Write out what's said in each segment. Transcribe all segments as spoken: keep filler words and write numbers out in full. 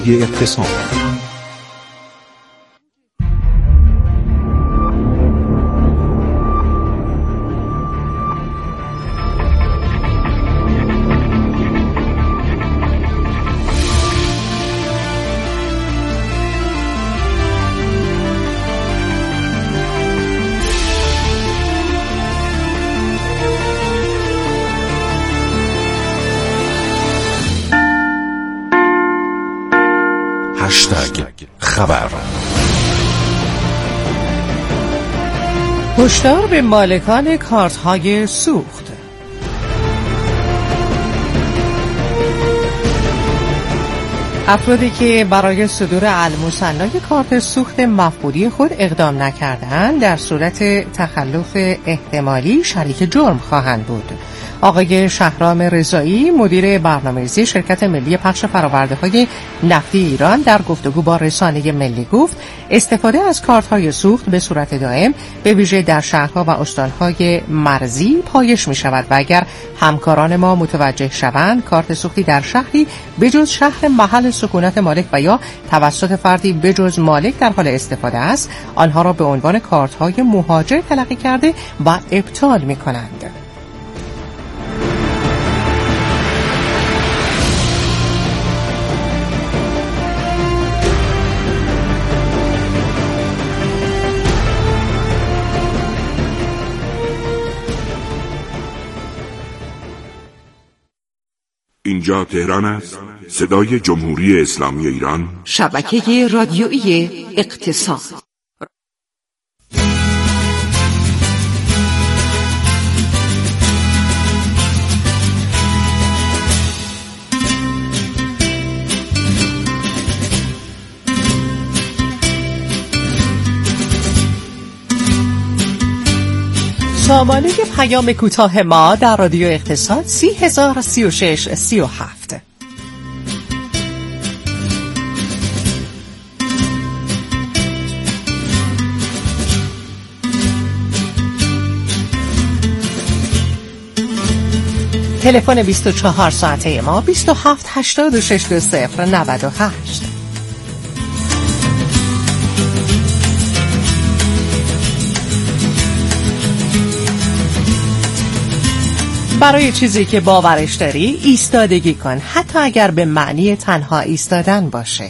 اقتصاد. هشتگ خبر. هشدار به مالکان کارت‌های سوخت. افرادی که برای صدور المصنای کارت سوخت مفقودی خود اقدام نکردند در صورت تخلف احتمالی شریک جرم خواهند بود. آقای شهرام رضایی مدیر برنامه‌ریزی شرکت ملی پخش فرآورده‌های نفتی ایران در گفتگو با رسانه ملی گفت استفاده از کارت‌های سوخت به صورت دائم به ویژه در شهرها و استان‌های مرزی پایش می‌شود و اگر همکاران ما متوجه شوند کارت سوختی در شهری بجز شهر محل سکونت مالک و یا توسط فردی بجز مالک در حال استفاده است، آنها را به عنوان کارت‌های مهاجر تلقی کرده و ابطال می‌کنند. اینجا تهران است، صدای جمهوری اسلامی ایران، شبکه رادیویی اقتصاد. سامانه پیام کوتاه ما در رادیو اقتصاد سی هزار سی و شش سی و هفت. تلفن بیست و چهار ساعته ما بیست و هفت هشتاد و شش دو صفر نود و هشت. برای چیزی که باورش داری ایستادگی کن، حتی اگر به معنی تنها ایستادن باشه.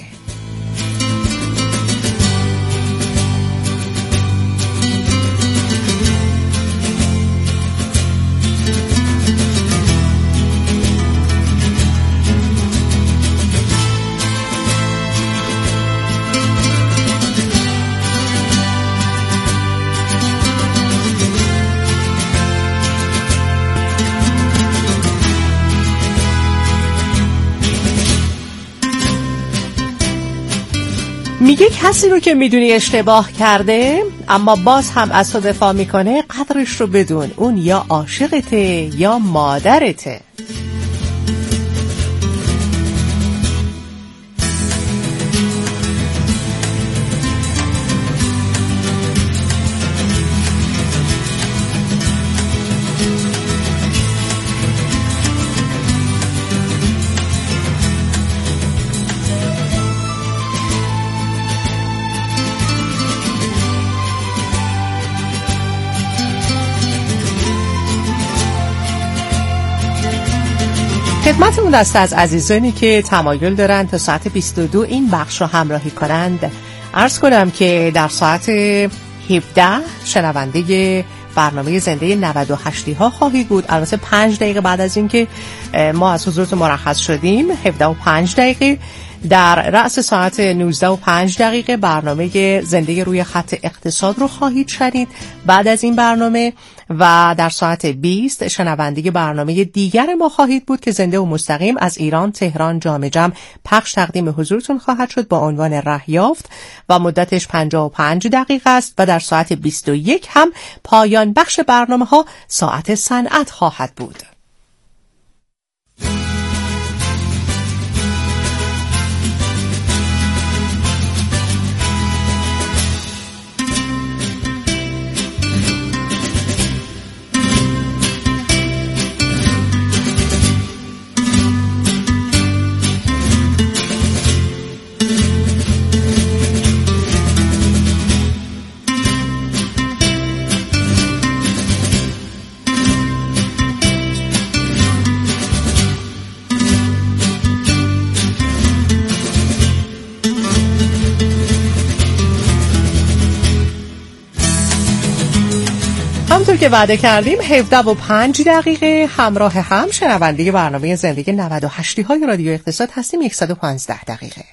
میگه کسی رو که میدونی اشتباه کرده اما باز هم از تو دفاع میکنه قدرش رو بدون، اون یا عاشقته یا مادرته. خدمت اون دسته از عزیزانی که تمایل دارن تا ساعت بیست و دو این بخش رو همراهی کنند عرض کنم که در ساعت هفده شنونده برنامه زنده نود و هشتی ها خواهید بود. البته پنج دقیقه بعد از اینکه ما از حضورتون مرخص شدیم، هفده و پنج دقیقه در رأس ساعت نوزده و پنج دقیقه برنامه زنده روی خط اقتصاد رو خواهید شنید. بعد از این برنامه و در ساعت بیست شنونده برنامه دیگر ما خواهید بود که زنده و مستقیم از ایران تهران جام جم پخش تقدیم حضورتون خواهد شد با عنوان رهیافت و مدتش پنجاه و پنج دقیقه است و در ساعت بیست و یک هم پایان بخش برنامه ها ساعت صنعت خواهد بود. همونطور که وعده کردیم هفده و پنج دقیقه همراه هم شنونده برنامه زندگی نود و هشت های رادیو اقتصاد هستیم. صد و پانزده دقیقه.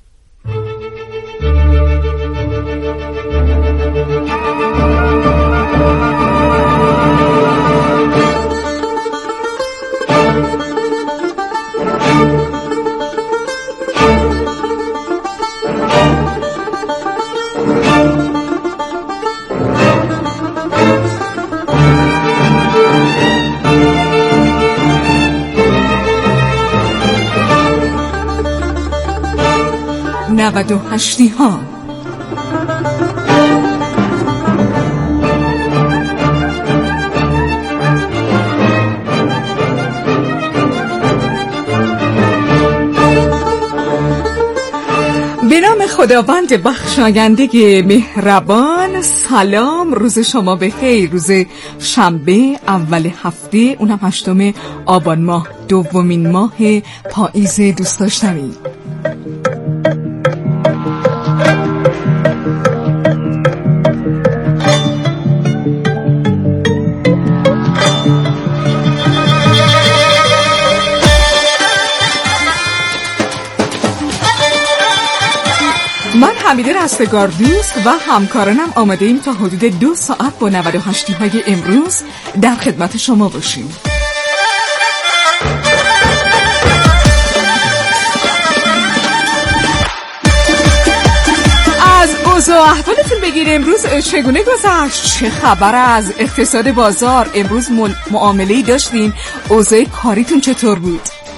نود و هشتی ها به نام خداوند بخشاینده مهربان. سلام، روز شما بخیر. روز شنبه اول هفته، اونم هشتم آبان ماه، دومین ماه پاییز. دوست داشتنی من حمیده رستگار دوست و همکارانم آماده ایم تا حدود دو ساعت با نود و هشتی های امروز در خدمت شما باشیم. از اوضاع احوالتون بگیر امروز چگونه گذشت؟ چه خبر از اقتصاد بازار؟ امروز معامله‌ای داشتین؟ اوضاع کاریتون چطور بود؟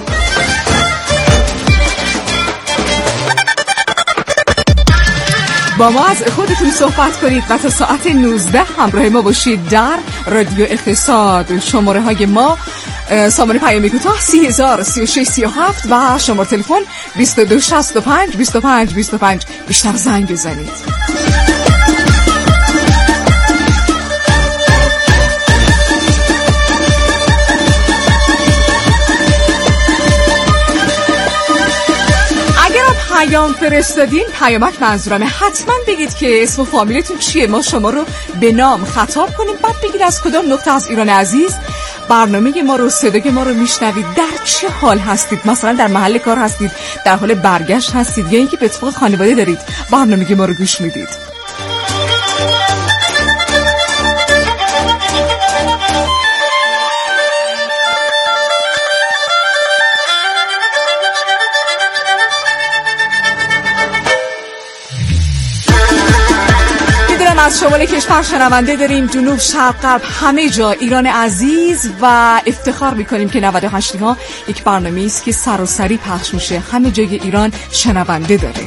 با ما از خودتون صحبت کنید و تا ساعت نوزده همراه ما باشید در رادیو اقتصاد. شماره های ما سامانه پیامی کوتاه سی هزار سی و شش سی و هفت و شماره تلفن بیست و دو شصت و پنج بیست و پنج بیست و پنج. بیشتر زنگ بزنید. پیام فرستادین، پیامک منظورمه، حتما بگید که اسم و فامیلتون چیه، ما شما رو به نام خطاب کنیم، بعد بگید از کدام نقطه از ایران عزیز برنامه ما رو، صدای ما رو میشنوید، در چه حال هستید، مثلا در محل کار هستید، در حال برگشت هستید، یا اینکه به اتفاق خانواده دارید برنامه ما رو گوش میدید. از شمال کشور شنونده داریم، جنوب، شرق، غرب، همه جا ایران عزیز، و افتخار میکنیم که نود و هشت ها یک برنامه است که سراسری پخش میشه، همه جای ایران شنونده داره.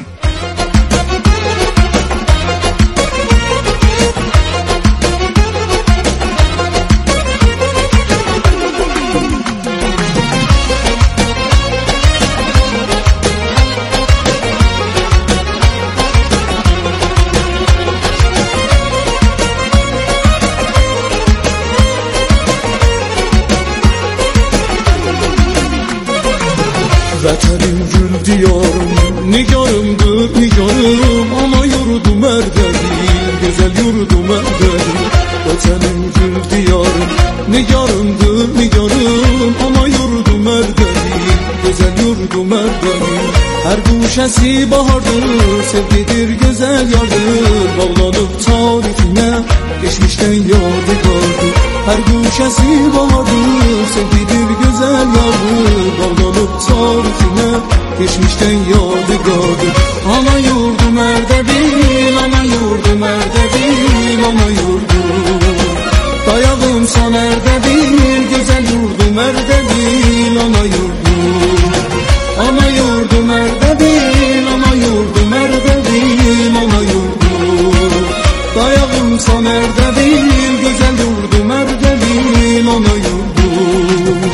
Vətənim gül diyarım, nigarımdır nigarım, ama yurdum ərdədir, gözəl yurdum ərdədir. Vətənim gül diyarım, nigarımdır nigarım, ama yurdum ərdədir, gözəl yurdum ərdədir. Hər guşəsi bahardır, sevgidir, gözəl yardır, bağlanıb tarifinə, geçmişdən yadigardır. Hər guşəsi bahardır, sevgidir, gözəl yardır, bağlanıb tarifinə, geçmişdən yadigardır. Ana yurdum ərdəbil, ana yurdum ərdəbil, ana yurdum. Dayağım san ərdəbil, gözəl yurdum ərdəbil, ana yurdum. Ana yurdum ərdəbil, ana yurdum ərdəbil, ana yurdum. Dayağım san ərdəbil, gözəl yurdum ərdəbil, ana yurdum.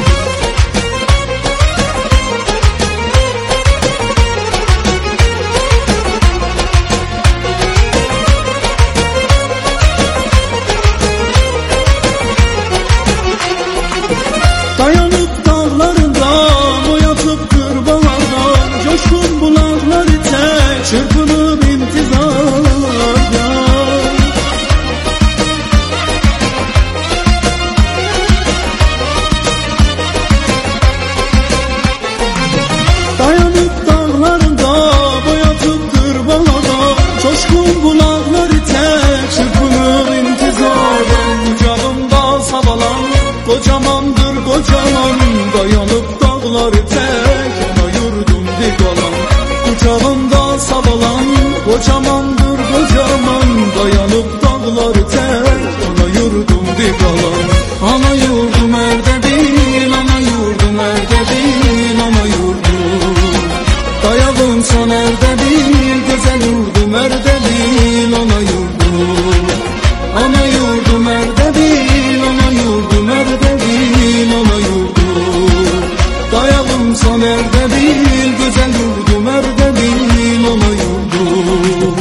savalan, kocamandır kocaman, dayanıp dağları tek, ana yurdum digalan. Ana yurdum Erdebil, ana yurdum Erdebil, ana yurdum. Dayağım son Erdebil, güzel yurdum Erdebil, ana yurdum. Ana yurdum Erdebil, ana yurdum Erdebil, ana yurdum. Dayağım son Erdebil, güzel yurdum Erdebil, ana yurdum.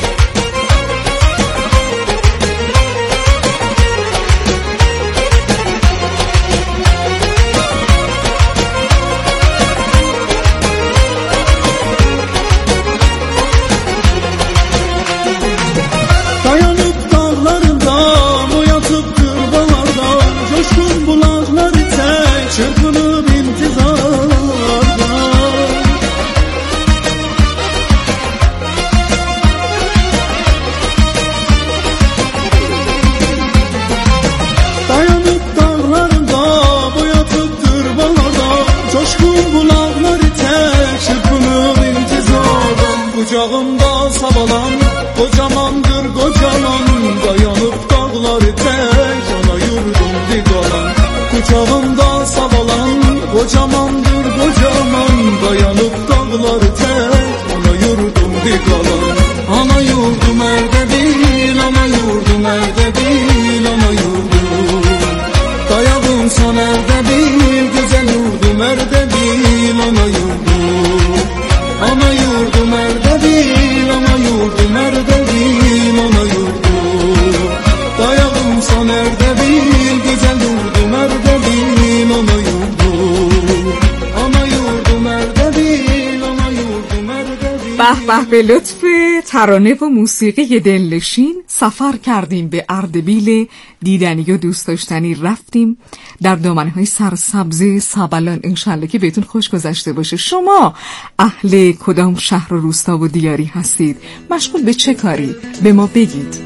Kucağımda savalan, kocamandır kocaman, dayanıp dağları tek, ana yurdum digalan. Kucağımda savalan, kocamandır kocaman, dayanıp dağları tek, ana yurdum digalan. Ana yurdum Erdebil, ana yurdum Erdebil, ana yurdum. Dayağım son Erdebil, güzel yurdum Erdebil, ana yurdum. Ana yurdum Erdebil, ana yurdum Erdebil, ana yurdum. Dayağım son Erdebil, güzel yurdum Erdebil, ana yurdum. Ana yurdum Erdebil, ana yurdum Erdebil. به به به لطف ترانه و موسیقی دلنشین سفر کردیم به اردبیل دیدنی و دوست داشتنی، رفتیم در دامنه‌های سرسبز سابلان. انشالله که بهتون خوش گذشته باشه. شما اهل کدام شهر و روستا و دیاری هستید؟ مشغول به چه کاری؟ به ما بگید.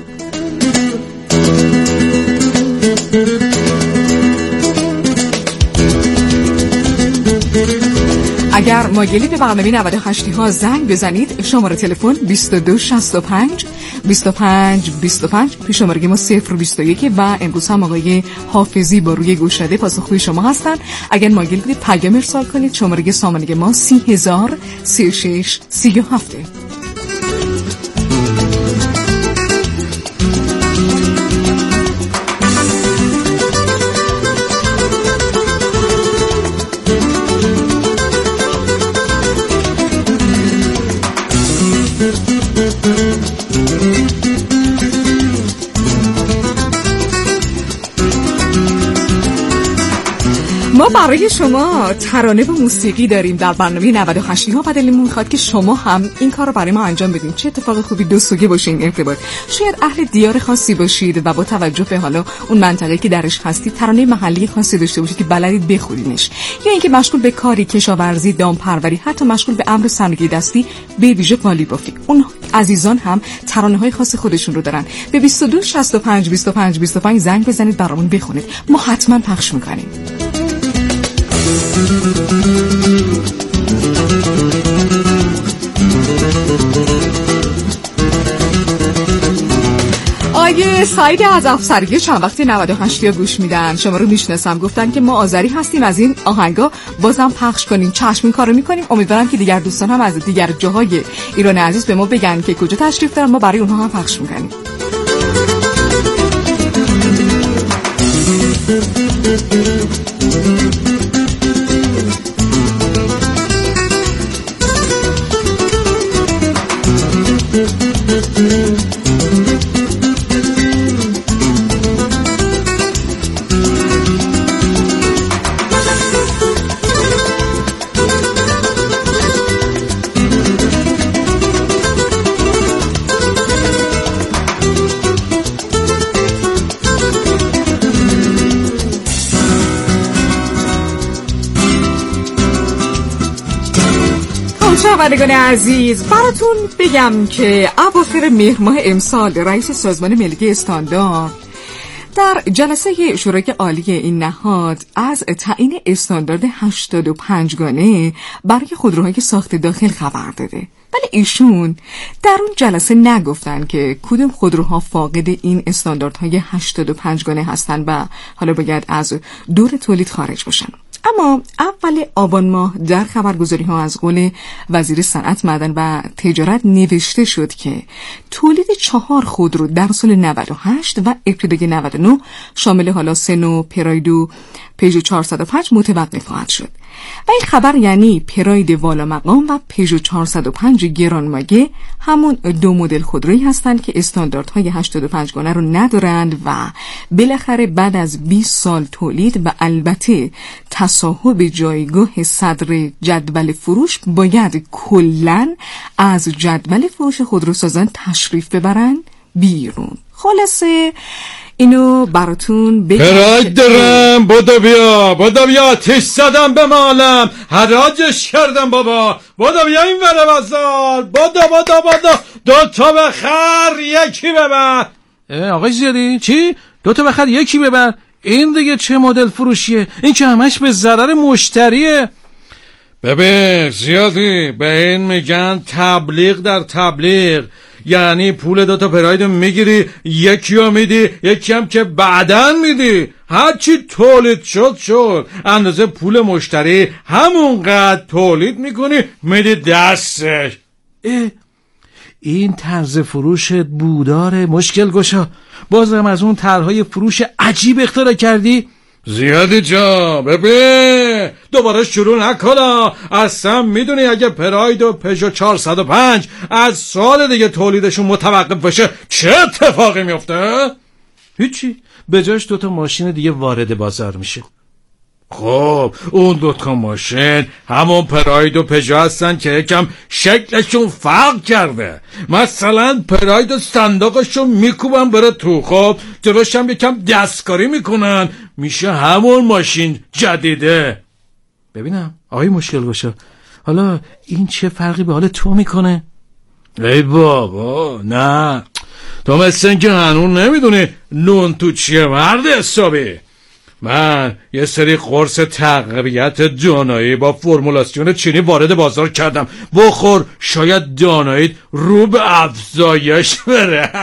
اگر مایلی به برنامه نود و هشت ها زنگ بزنید، شماره تلفن بیست و دو شصت و پنج بیست و پنج بیست و پنج، پیش شماره ما صفر بیست و یک و امروز هم آقای حافظی با روی گوشاده پاسخگوی شما هستن. اگر مایل بودید پیام ارسال کنید، شماره سامانه ما سی هزار سی و شش سی و هفت. ما برای شما ترانه و موسیقی داریم در برنامه نود و هشت ها و دلمون میخواد که شما هم این کار رو برای ما انجام بدین. چه اتفاق خوبی دو سویه باشه این ارتباط. شاید اهل دیار خاصی باشید و با توجه به حالا اون منطقه‌ای که درش هستید ترانه محلی خاصی داشته باشید که بلدید بخونینش، یا اینکه مشغول به کاری کشاورزی، دامپروری، حتی مشغول به امر صنایع دستی به ویژه قالی بافی. اون عزیزان هم ترانه‌های خاص خودشون رو دارن. به بیست و دو شصت و پنج بیست و پنج بیست و پنج زنگ بزنید برامون بخونید. ما حتما پخش می‌کنیم. آیه سعید از افسرگی چند وقتی نود و هشت یا گوش میدن، شما رو میشناسم، گفتن که ما آذری هستیم، از این آهنگا بازم پخش کنیم. چشم این کارو میکنیم. امیدوارم که دیگر دوستان هم از دیگر جاهای ایران عزیز به ما بگن که کجا تشریف دارن، ما برای اونها هم پخش میکنیم. شنوندگان عزیز، براتون بگم که اواخر مهر ماه امسال رئیس سازمان ملی استاندارد در جلسه شورای عالی این نهاد از تعیین استاندارد هشتاد و پنج گانه برای خودروهای ساخت داخل خبر داده. ولی ایشون در اون جلسه نگفتن که کدوم خودروها فاقد این استانداردهای هشتاد و پنج گانه هستن و حالا باید از دور تولید خارج باشن. اما اول آبان ماه در خبرگزاری ها از قول وزیر صنعت، معدن و تجارت نوشته شد که تولید چهار خودرو در سال نود و هشت و ابتدای نود و نه شامل حالا سنو، پراید و پژو چهارصد و پنج متوقف خواهد شد. و این خبر یعنی پراید والا مقام و پژو چهارصد و پنج گرانمایه همون دو مدل خودرویی هستند که استانداردهای هشتاد و پنج گانه رو ندارند و بالاخره بعد از بیست سال تولید و البته تصاحب جایگاه صدر جدول فروش باید کلاً از جدول فروش خودروسازان تشریف ببرن بیرون. خلاصه اینو براتون بگم. پراید دارم، بودا بیا بودا بیا، تش زدم به مالم، حراجش کردم بابا، بودا بیا این وره بازار، بودا بودا بودا، دو تا بخر یکی ببر. آقای زیادی چی؟ دو تا بخر یکی ببر؟ این دیگه چه مدل فروشیه؟ این که همش به ضرر مشتریه. ببین زیادی، به این میگن تبلیغ در تبلیغ. یعنی پول دوتا پراید میگیری، یکی رو میدی، یکی هم که بعدن میدی، هرچی تولید شد شد، اندازه پول مشتری همونقدر تولید میکنی میدی دستش. اه، این طرز فروشت بوداره مشکل گشا، بازم از اون طرحهای فروش عجیب اختراع کردی؟ زیادی جا ببین دوباره شروع نکنم. اصلا میدونی اگه پراید و پژو چهارصد و پنج از سال دیگه تولیدشون متوقف بشه چه اتفاقی میفته؟ هیچی، به جاش دوتا ماشین دیگه وارد بازار میشه. خب اون دوتا ماشین همون پراید و پژو هستن که یکم شکلشون فرق کرده. مثلا پراید و صندوقشون میکوبن بره تو، خب جلوش هم یکم دستکاری میکنن، میشه همون ماشین جدیده. ببینم آقای مشکل گشا، حالا این چه فرقی به حال تو میکنه؟ ای بابا نه، تو مثل این که هنون نمیدونی نون تو چیه مرد حسابی. من یه سری قرص تقویت دانایی با فرمولاسیون چینی وارد بازار کردم، بخور شاید داناییت رو به افزایش بره.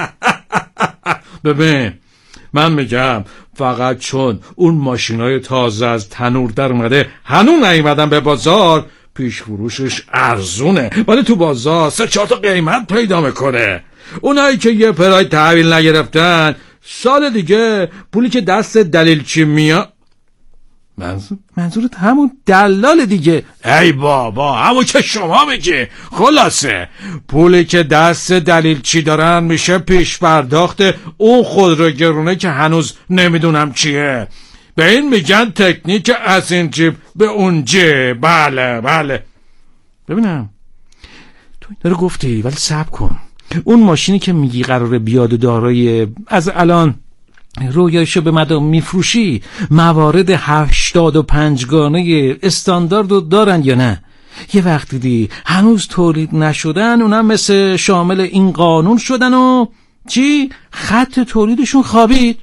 ببین من میگم فقط چون اون ماشینای تازه از تنور در اومده هنوز نیومدن به بازار، پیش فروشش ارزونه، ولی تو بازار سه چهار تا قیمت پیدا میکنه. اونایی که یه پراید تحویل نگرفتن سال دیگه پولی که دست دلیلچی میاد. منظور منظورت همون دلال دیگه؟ ای بابا همون که شما میگی. خلاصه پولی که دست دلیلچی دارن میشه پیش پرداخت اون خودرو گرونه که هنوز نمیدونم چیه. به این میگن تکنیک از این جیب به اون جیب. بله بله. ببینم تو این داره گفتی، ولی صبر کن. اون ماشینی که میگی قراره بیاد و دارای از الان رویایشو به مدام میفروشی موارد هشتاد و پنج گانه استانداردو دارن یا نه؟ یه وقت دیدی هنوز تولید نشدن اونم مثل شامل این قانون شدن و چی؟ خط تولیدشون خوابید؟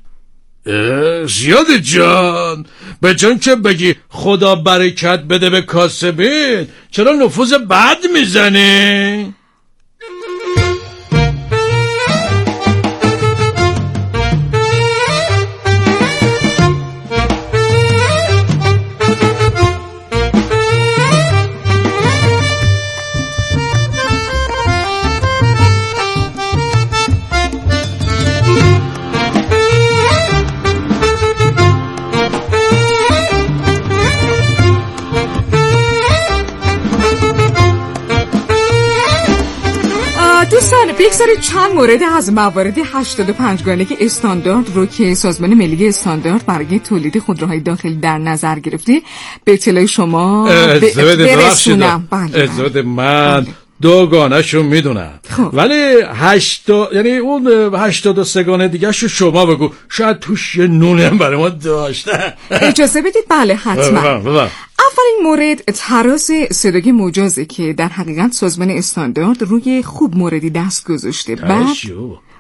زیاد جان، به جان که بگی خدا برکت بده به کاسبین، چرا نفوذ بد میزنی؟ دوستان بگذارید چند مورد از موارد هشتاد و پنج گانه استاندارد رو که سازمان ملی استاندارد برای تولید خودروهای داخلی در نظر گرفته به اطلاع شما برسونم. بله من دو گانه شو میدونم، ولی هشتا یعنی اون هشتاد و سه گانه دیگه شو شما بگو، شاید توش یه نونی هم برای ما داشته. اجازه بدید. بله حتما. اولین مورد تراز صدای مجازه که در حقیقت سازمان استاندارد روی خوب موردی دست گذاشته. بعد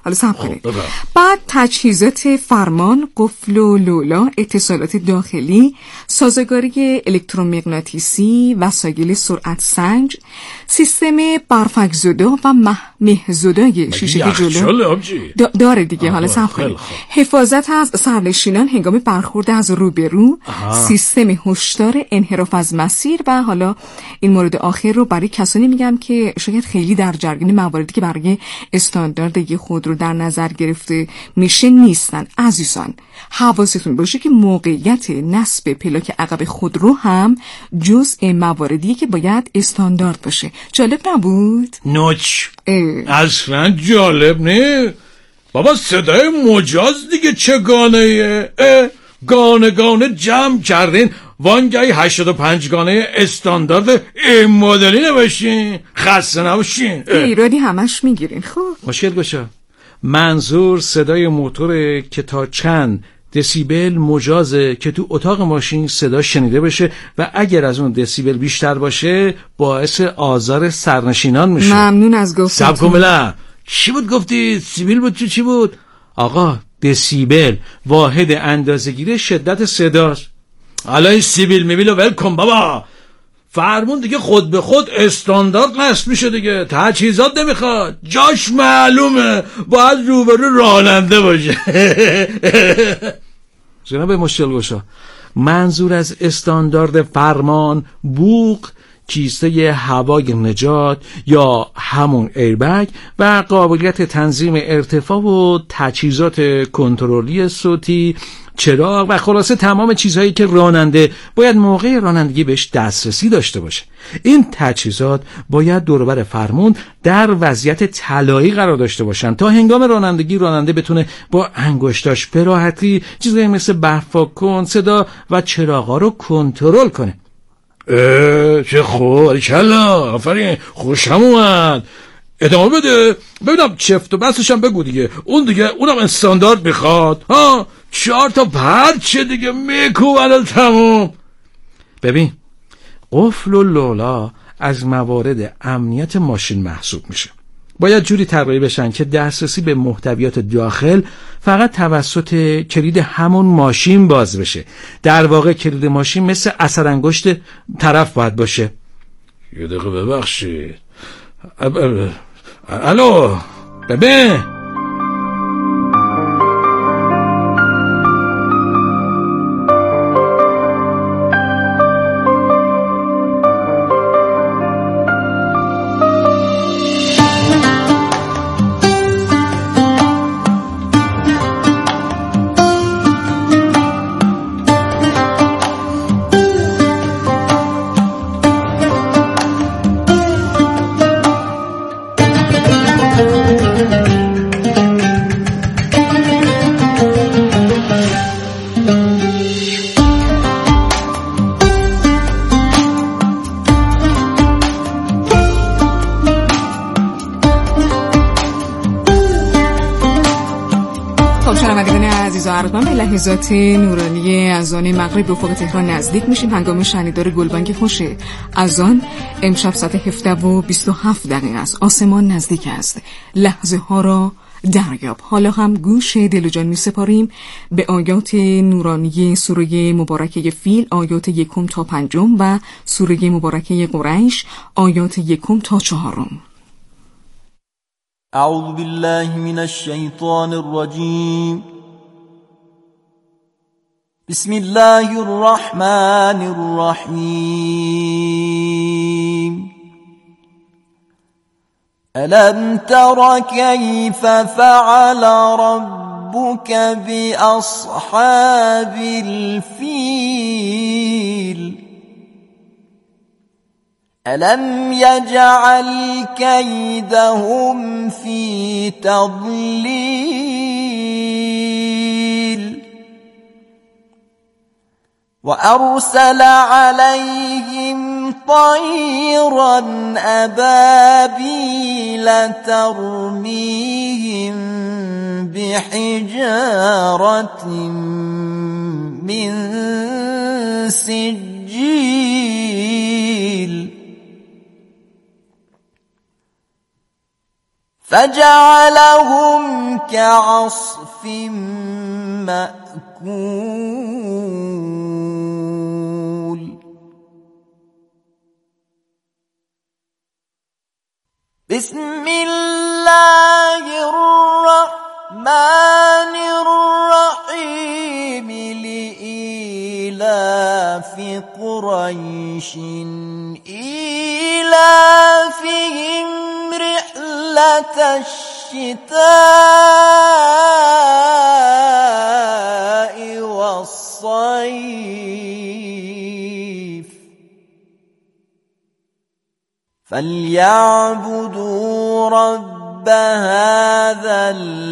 حالا صبر کنید. بعد تجهیزات فرمان، قفل و لولا، اتصالات داخلی، سازگاری الکترومغناطیسی، وسایل سرعت سنج، سیستم برفک‌زدا و مه‌زدای شیشه جلو دا داره دیگه. حالا صبر کنید. حفاظت از سرنشینان هنگام برخورد از روبرو، سیستم هشدار انحراف از مسیر و حالا این مورد آخر رو برای کسانی میگم که شاید خیلی در جریان مواردی که برای استاندارد یک خودرو در نظر گرفته میشه نیستن. عزیزان حواستون باشه که موقعیت نصب پلاک عقب خودرو هم جزء مواردیه که باید استاندارد باشه. جالب نبود؟ نوچ اصلا جالب نه بابا، صدای مجاز دیگه چه گانه ایه؟ گانه گانه جمع کردین وانگهی هشتاد و پنج گانه استاندارد این مدلی نباشین، خسته نباشین. ایرادی همش میگیرین. خب مشکل باشه. منظور صدای موتوره که تا چند دسیبل مجازه که تو اتاق ماشین صدا شنیده بشه و اگر از اون دسیبل بیشتر باشه باعث آزار سرنشینان میشه. ممنون از گفتتون. سب کن بله. چی بود گفتی؟ سیبیل بود تو چی بود؟ آقا دسیبل واحد اندازه‌گیری شدت صداست. حالا این سیبیل میبیل و ولکن بابا، فرمون دیگه خود به خود استاندارد نصب میشه دیگه، تجهیزات نمیخواد، جاش معلومه، باید روبرو راننده باشه. جناب مشکل گوشا، منظور از استاندارد فرمان بوق، کیسه هوای نجات یا همون ایربگ و قابلیت تنظیم ارتفاع و تجهیزات کنترلی صوتی، چراغ و خلاصه تمام چیزهایی که راننده باید موقع رانندگی بهش دسترسی داشته باشه. این تجهیزات باید دور و بر فرمون در وضعیت طلایی قرار داشته باشن تا هنگام رانندگی راننده بتونه با انگشتاش به راحتی چیزایی مثل برفاکن، صدا و چراغا رو کنترل کنه. اه چه خوب، کلا آفرین، خوشم اومد. ادامه بده ببینم، چفت و بسش هم بگو دیگه. اون دیگه اونم استاندارد میخواد ها، چهار تا پرچه دیگه میکوبن تموم. ببین قفل و لولا از موارد امنیت ماشین محسوب میشه. باید جوری طراحی بشن که دسترسی به محتویات داخل فقط توسط کلید همون ماشین باز بشه. در واقع کلید ماشین مثل اثر انگشت طرف باید باشه. یه دقیقه ببخشید. الو ببین، لحظات نورانی اذان مغرب به افق تهران نزدیک میشیم. هنگام شنیدار گلبانگ خوش اذان امشب ساعت هفده و بیست و هفت دقیقه است. آسمان نزدیک است. لحظه ها را دریاب. حالا هم گوش دل و جان می سپاریم به آیات نورانی سوره مبارکه فیل، آیات یکم تا پنجم و سوره مبارکه قریش، آیات یکم تا چهارم. اعوذ بالله من الشیطان الرجیم. بسم الله الرحمن الرحیم. ألم تر كيف فعل ربك بأصحاب الفيل ألم يجعل كيدهم في تضليل وأرسل عليهم طيرا أبابيل ترميهم بحجارة من سجيل فجعلهم كعصف مأكول بسم الله الرحمن الرحيم لإيلاف قريش إيلافهم رحلة الشتاء والصيف فليعبدوا رب هذا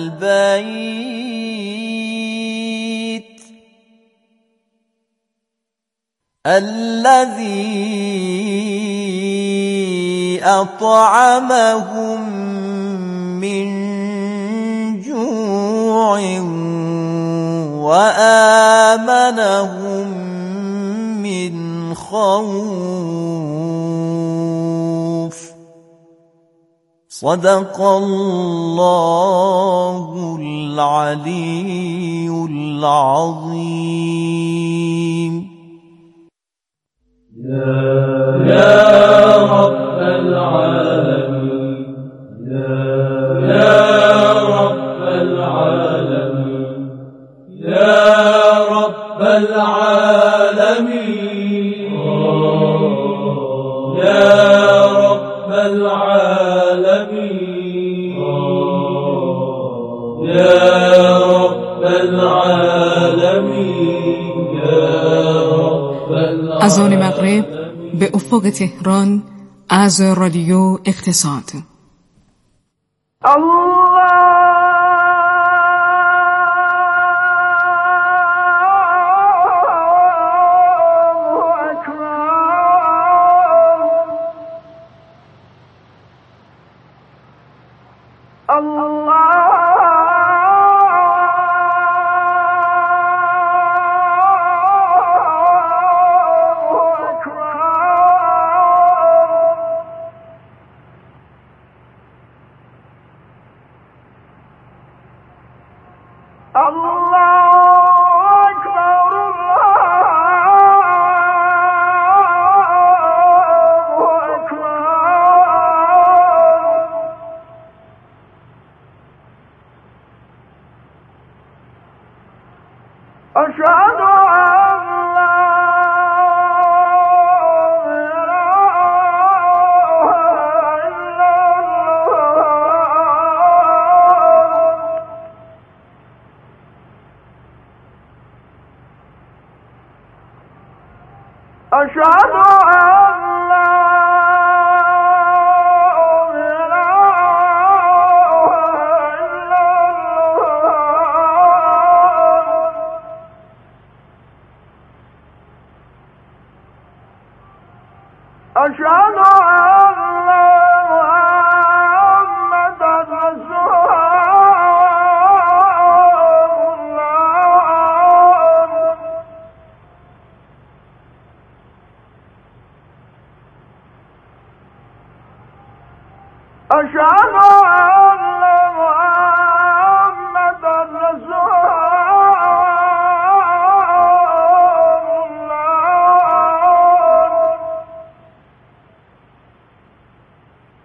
البيت الذي أطعمهم من جوع وآمنهم من خوف صدق الله العلي العظيم. يا رب العالمين يا رب العالمين يا رب العالمين يا رب العالمين يا رب العالمين يا رب العالمين. اذان مغرب به افق تهران از رادیو اقتصاد.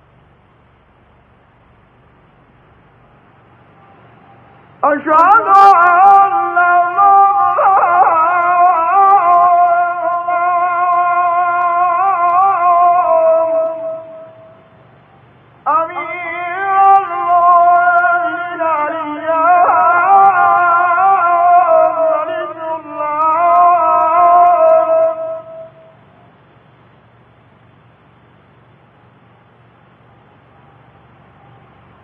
أشهد